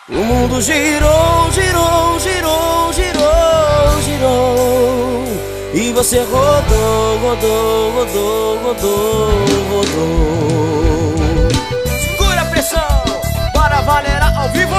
O mundo girou, girou, girou, girou, girou, e você rodou, rodou, rodou, rodou, rodou. Segura a pressão, bora Valera ao vivo.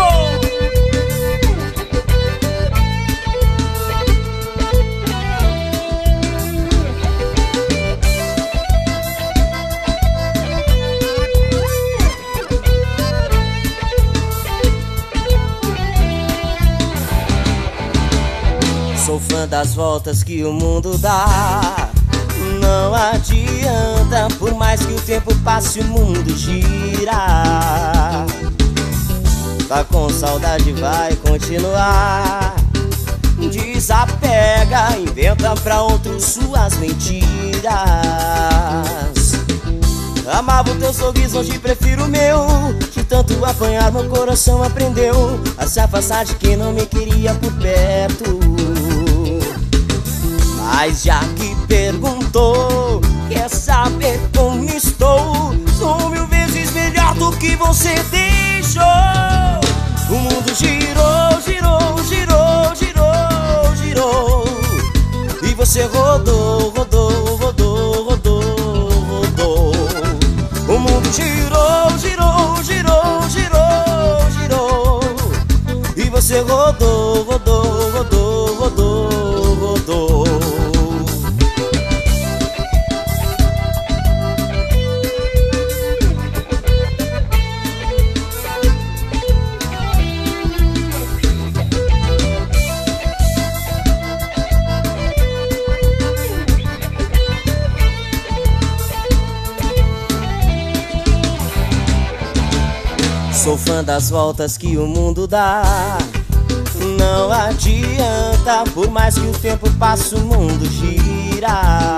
Sou fã das voltas que o mundo dá. Não adianta, por mais que o tempo passe, o mundo gira. Tá com saudade, vai continuar. Desapega, inventa pra outros suas mentiras. Amava o teu sorriso, hoje prefiro o meu. De tanto apanhar, meu coração aprendeu a se afastar de quem não me queria por perto. Mas já que perguntou, quer saber como estou? Sou 1000 vezes melhor do que você deixou. O mundo girou, girou, girou, girou, girou, e você rodou, rodou, rodou, rodou, rodou. O mundo girou, girou, girou, girou, girou, e você rodou, rodou, rodou, rodou, rodou. Sou fã das voltas que o mundo dá. Não adianta, por mais que o tempo passe, o mundo gira.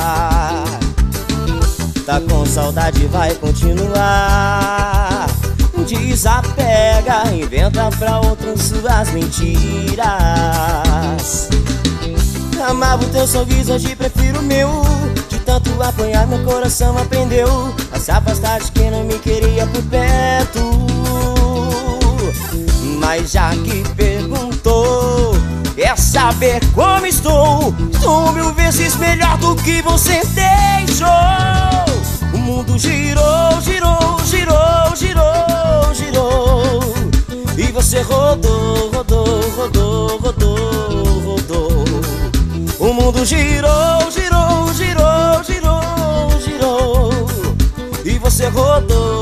Tá com saudade, vai continuar. Desapega, inventa pra outros suas mentiras. Amava o teu sorriso, hoje prefiro o meu. De tanto apanhar, meu coração aprendeu a se afastar de quem não me queria por perto. Mas já que perguntou, quer saber como estou? Sou 1000 vezes melhor do que você deixou. O mundo girou, girou, girou, girou, girou, e você rodou, rodou, rodou, rodou, rodou. O mundo girou, girou, girou, girou, girou, e você rodou.